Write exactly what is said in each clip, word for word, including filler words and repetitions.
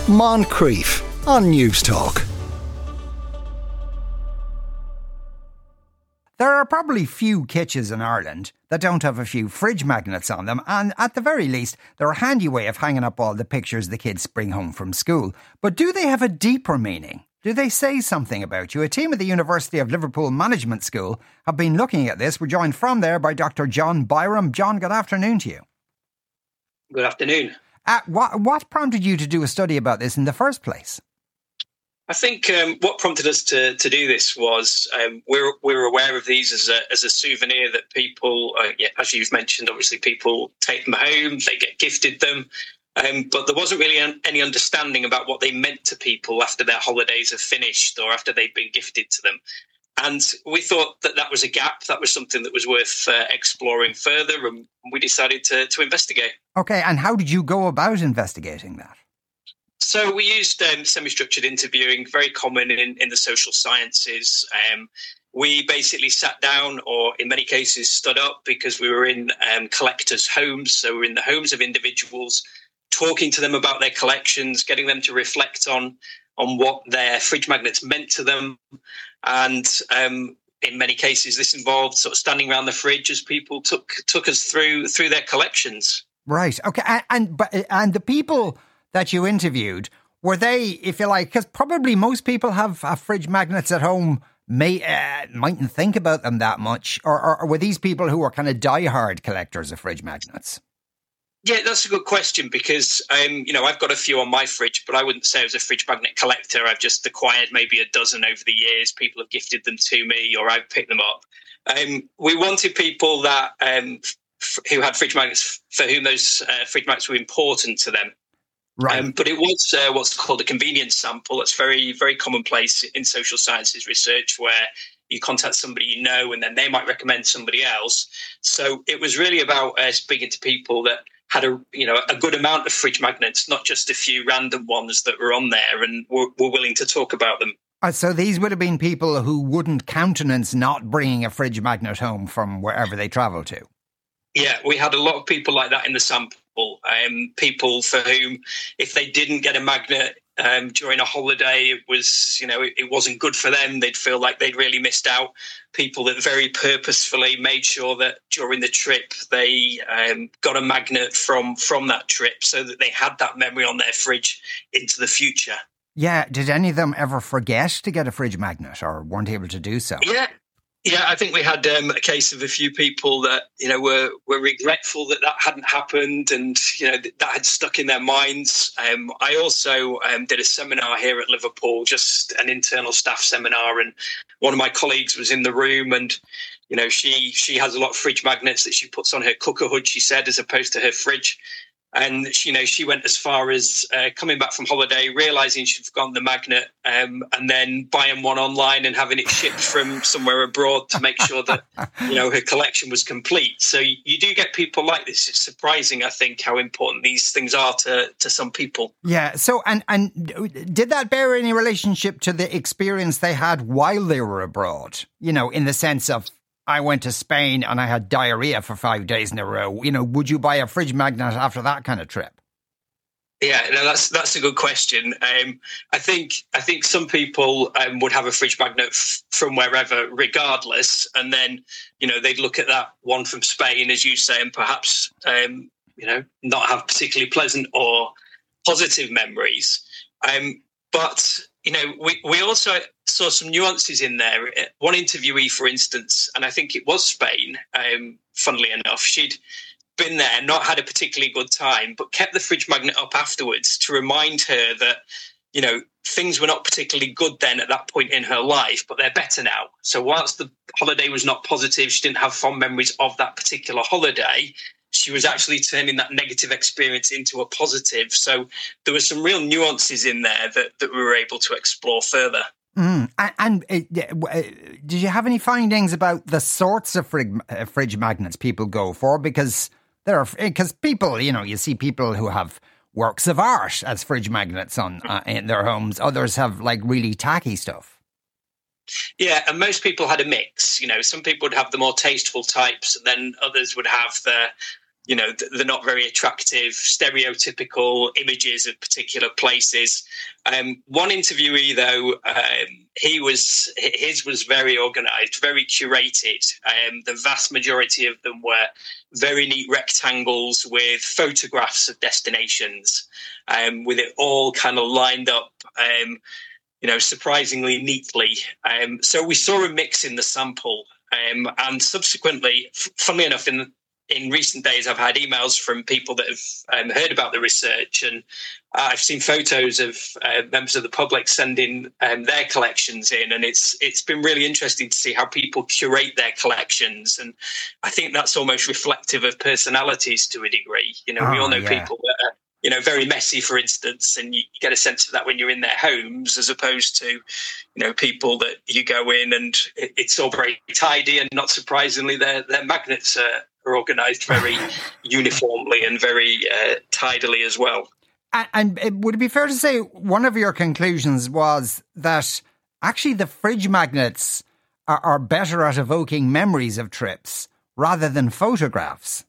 Moncrief on News Talk. There are probably few kitchens in Ireland that don't have a few fridge magnets on them, and at the very least, they're a handy way of hanging up all the pictures the kids bring home from school. But do they have a deeper meaning? Do they say something about you? A team at the University of Liverpool Management School have been looking at this. We're joined from there by Doctor John Byram. John, good afternoon to you. Good afternoon. Uh, what, what prompted you to do a study about this in the first place? I think um, what prompted us to, to do this was um, we're we're aware of these as a as a souvenir that people, uh, yeah, as you've mentioned, obviously people take them home, they get gifted them, um, but there wasn't really an, any understanding about what they meant to people after their holidays have finished or after they've been gifted to them. And we thought that that was a gap, that was something that was worth uh, exploring further, and we decided to, to investigate. Okay, and how did you go about investigating that? So we used um, semi-structured interviewing, very common in, in the social sciences. Um, we basically sat down, or in many cases stood up, because we were in um, collectors' homes. So we're in the homes of individuals, talking to them about their collections, getting them to reflect on on what their fridge magnets meant to them. And um, in many cases, this involved sort of standing around the fridge as people took took us through through their collections. Right. Okay. And and, but, and the people that you interviewed, were they, if you like, because probably most people have, have fridge magnets at home, may uh, mightn't think about them that much, or, or, or were these people who were kind of diehard collectors of fridge magnets? Yeah, that's a good question, because, um, you know, I've got a few on my fridge, but I wouldn't say I was a fridge magnet collector. I've just acquired maybe a dozen over the years. People have gifted them to me, or I've picked them up. Um, we wanted people that um, f- who had fridge magnets, for whom those uh, fridge magnets were important to them. Right. Um, but it was uh, what's called a convenience sample. It's very, very commonplace in social sciences research, where you contact somebody you know, and then they might recommend somebody else. So it was really about uh, speaking to people that had a you know a good amount of fridge magnets, not just a few random ones that were on there, and were, were willing to talk about them. Uh, so these would have been people who wouldn't countenance not bringing a fridge magnet home from wherever they travel to. Yeah, we had a lot of people like that in the sample. Um, people for whom, if they didn't get a magnet um, during a holiday, it was, you know, it, it wasn't good for them. They'd feel like they'd really missed out. People that very purposefully made sure that during the trip they um, got a magnet from from that trip, so that they had that memory on their fridge into the future. Yeah. Did any of them ever forget to get a fridge magnet, or weren't able to do so? Yeah. Yeah, I think we had um, a case of a few people that, you know, were were regretful that that hadn't happened, and, you know, that, that had stuck in their minds. Um, I also um, did a seminar here at Liverpool, just an internal staff seminar, and one of my colleagues was in the room, and, you know, she she has a lot of fridge magnets that she puts on her cooker hood, she said, as opposed to her fridge. And, you know, she went as far as uh, coming back from holiday, realising she'd forgotten the magnet, um, and then buying one online and having it shipped from somewhere abroad to make sure that, you know, her collection was complete. So you, you do get people like this. It's surprising, I think, how important these things are to, to some people. Yeah. So, and, and did that bear any relationship to the experience they had while they were abroad? You know, in the sense of, I went to Spain and I had diarrhea for five days in a row. You know, would you buy a fridge magnet after that kind of trip? Yeah, no, that's that's a good question. Um, I think I think some people um, would have a fridge magnet f- from wherever, regardless, and then, you know, they'd look at that one from Spain, as you say, and perhaps um, you know, not have particularly pleasant or positive memories. Um, but you know, we we also saw some nuances in there. One interviewee, for instance, and I think it was Spain, um, funnily enough, she'd been there, not had a particularly good time, but kept the fridge magnet up afterwards to remind her that, you know, things were not particularly good then at that point in her life, but they're better now. So whilst the holiday was not positive, she didn't have fond memories of that particular holiday, she was actually turning that negative experience into a positive. So there were some real nuances in there that, that we were able to explore further. Mm. And, and uh, did you have any findings about the sorts of frig, uh, fridge magnets people go for? Because there are, because people, you know, you see people who have works of art as fridge magnets on uh, in their homes. Others have like really tacky stuff. Yeah, and most people had a mix. You know, some people would have the more tasteful types, and then others would have the you know, they're not very attractive, stereotypical images of particular places. Um, one interviewee, though, um, he was his was very organised, very curated. Um, the vast majority of them were very neat rectangles with photographs of destinations, um, with it all kind of lined up, um, you know, surprisingly neatly. Um, so we saw a mix in the sample, um, and subsequently, f- funnily enough, in In recent days, I've had emails from people that have um, heard about the research, and uh, I've seen photos of uh, members of the public sending um, their collections in, and it's it's been really interesting to see how people curate their collections, and I think that's almost reflective of personalities to a degree. You know, oh, we all know yeah. people that are, you know, very messy, for instance, and you, you get a sense of that when you're in their homes, as opposed to, you know, people that you go in and it, it's all very tidy, and not surprisingly, their their magnets are. are organised very uniformly and very uh, tidily as well. And, and it, would it be fair to say one of your conclusions was that actually the fridge magnets are, are better at evoking memories of trips rather than photographs?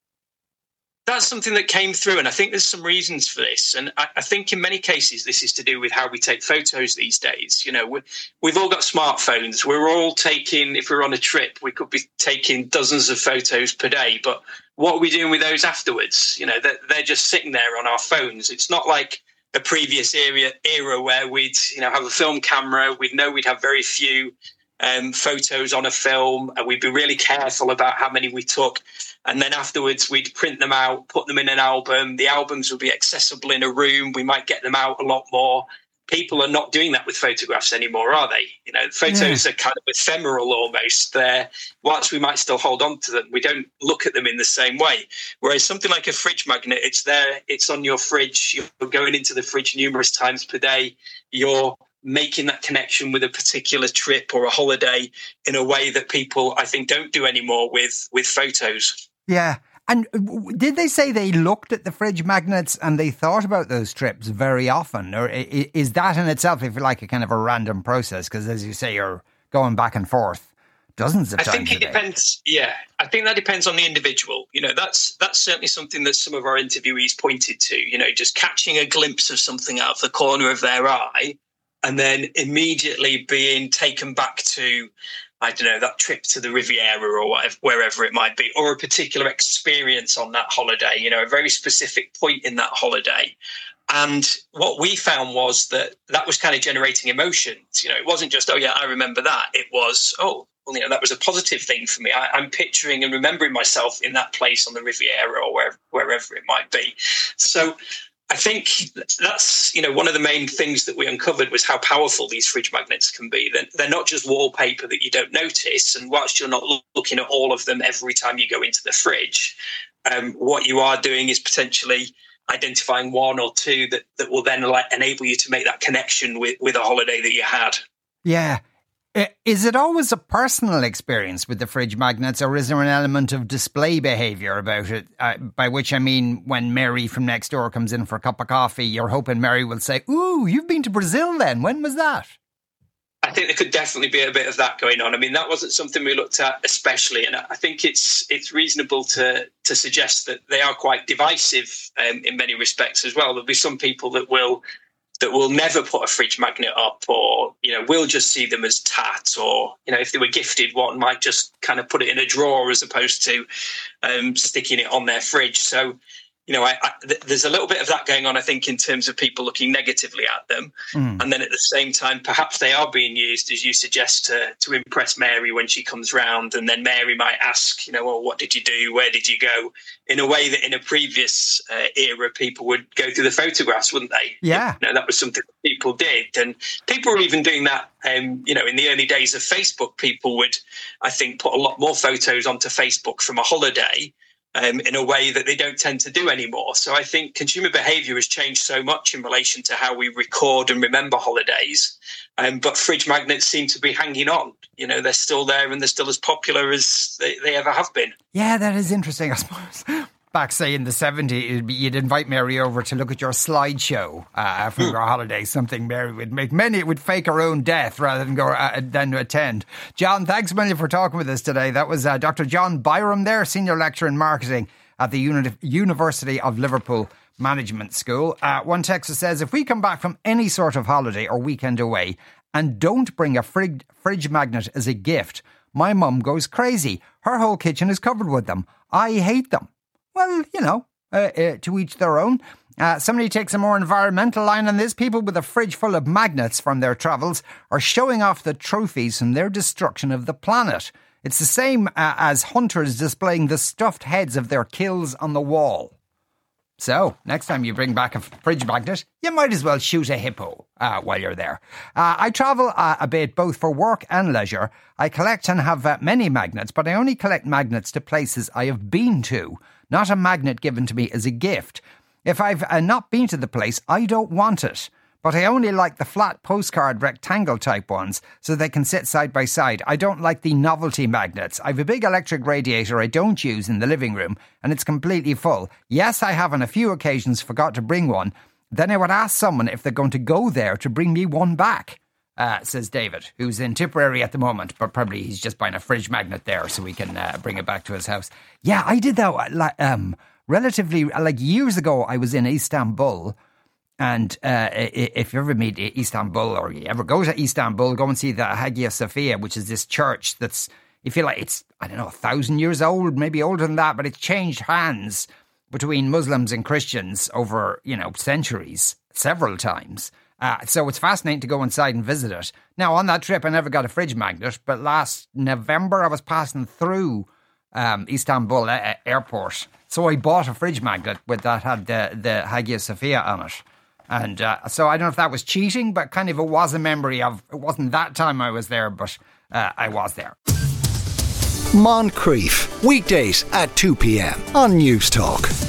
That's something that came through, and I think there's some reasons for this. And I, I think in many cases this is to do with how we take photos these days. You know, we, we've all got smartphones. We're all taking, if we're on a trip, we could be taking dozens of photos per day. But what are we doing with those afterwards? You know, they're, they're just sitting there on our phones. It's not like a previous era, era where we'd, you know, have a film camera. We'd know we'd have very few um, photos on a film, and we'd be really careful about how many we took. And then afterwards, we'd print them out, put them in an album. The albums would be accessible in a room. We might get them out a lot more. People are not doing that with photographs anymore, are they? You know, photos yeah. are kind of ephemeral almost. They're, whilst we might still hold on to them, we don't look at them in the same way. Whereas something like a fridge magnet, it's there, it's on your fridge. You're going into the fridge numerous times per day. You're making that connection with a particular trip or a holiday in a way that people, I think, don't do anymore with, with photos. Yeah. And did they say they looked at the fridge magnets and they thought about those trips very often? Or is that in itself, if you like, a kind of a random process? Because as you say, you're going back and forth dozens of I times. I think it depends. Yeah, I think that depends on the individual. You know, that's that's certainly something that some of our interviewees pointed to, you know, just catching a glimpse of something out of the corner of their eye and then immediately being taken back to, I don't know, that trip to the Riviera or whatever, wherever it might be, or a particular experience on that holiday, you know, a very specific point in that holiday. And what we found was that that was kind of generating emotions. You know, it wasn't just, oh, yeah, I remember that. It was, oh, well, you know, that was a positive thing for me. I, I'm picturing and remembering myself in that place on the Riviera or wherever, wherever it might be. So I think that's, you know, one of the main things that we uncovered was how powerful these fridge magnets can be. They're, they're not just wallpaper that you don't notice. And whilst you're not looking at all of them every time you go into the fridge, um, what you are doing is potentially identifying one or two that, that will then like, enable you to make that connection with, with a holiday that you had. Yeah. Is it always a personal experience with the fridge magnets, or is there an element of display behaviour about it? Uh, by which I mean, when Mary from next door comes in for a cup of coffee, you're hoping Mary will say, ooh, you've been to Brazil then. When was that? I think there could definitely be a bit of that going on. I mean, that wasn't something we looked at especially, and I think it's it's reasonable to to suggest that they are quite divisive um, in many respects as well. There'll be some people that will that will never put a fridge magnet up, or, you know, we'll just see them as tat, or, you know, if they were gifted one, might just kind of put it in a drawer as opposed to um, sticking it on their fridge. So, you know, I, I, th- there's a little bit of that going on, I think, in terms of people looking negatively at them. Mm. And then at the same time, perhaps they are being used, as you suggest, to, to impress Mary when she comes round. And then Mary might ask, you know, well, what did you do? Where did you go? In a way that in a previous uh, era, people would go through the photographs, wouldn't they? Yeah. You know, that was something that people did. And people were even doing that, um, you know, in the early days of Facebook. People would, I think, put a lot more photos onto Facebook from a holiday, Um, in a way that they don't tend to do anymore. So I think consumer behaviour has changed so much in relation to how we record and remember holidays. Um, but fridge magnets seem to be hanging on. You know, they're still there and they're still as popular as they, they ever have been. Yeah, that is interesting, I suppose. Back, say, in the seventies, you'd invite Mary over to look at your slideshow uh, from your holiday, something Mary would make. Many would fake her own death rather than go uh, than attend. John, thanks a million for talking with us today. That was uh, Doctor John Byram there, Senior Lecturer in Marketing at the Uni- University of Liverpool Management School. Uh, one texter says, if we come back from any sort of holiday or weekend away and don't bring a frig- fridge magnet as a gift, my mum goes crazy. Her whole kitchen is covered with them. I hate them. Well, you know, uh, uh, to each their own. Uh, somebody takes a more environmental line on this. People with a fridge full of magnets from their travels are showing off the trophies from their destruction of the planet. It's the same uh, as hunters displaying the stuffed heads of their kills on the wall. So, next time you bring back a fridge magnet, you might as well shoot a hippo uh, while you're there. Uh, I travel uh, a bit both for work and leisure. I collect and have uh, many magnets, but I only collect magnets to places I have been to, not a magnet given to me as a gift. If I've uh, not been to the place, I don't want it. But I only like the flat postcard rectangle type ones so they can sit side by side. I don't like the novelty magnets. I've a big electric radiator I don't use in the living room and it's completely full. Yes, I have on a few occasions forgot to bring one. Then I would ask someone if they're going to go there to bring me one back, uh, says David, who's in Tipperary at the moment, but probably he's just buying a fridge magnet there so he can uh, bring it back to his house. Yeah, I did that um, relatively, like years ago. I was in Istanbul. And uh, if you ever meet Istanbul or you ever go to Istanbul, go and see the Hagia Sophia, which is this church that's, you feel like it's, I don't know, a thousand years old, maybe older than that, but it's changed hands between Muslims and Christians over, you know, centuries, several times. Uh, so it's fascinating to go inside and visit it. Now, on that trip, I never got a fridge magnet, but last November I was passing through um, Istanbul uh, airport. So I bought a fridge magnet with that had the, the Hagia Sophia on it. And uh, so I don't know if that was cheating, but kind of it was a memory of, it wasn't that time I was there, but uh, I was there. Moncrief, weekdays at two p.m. on News Talk.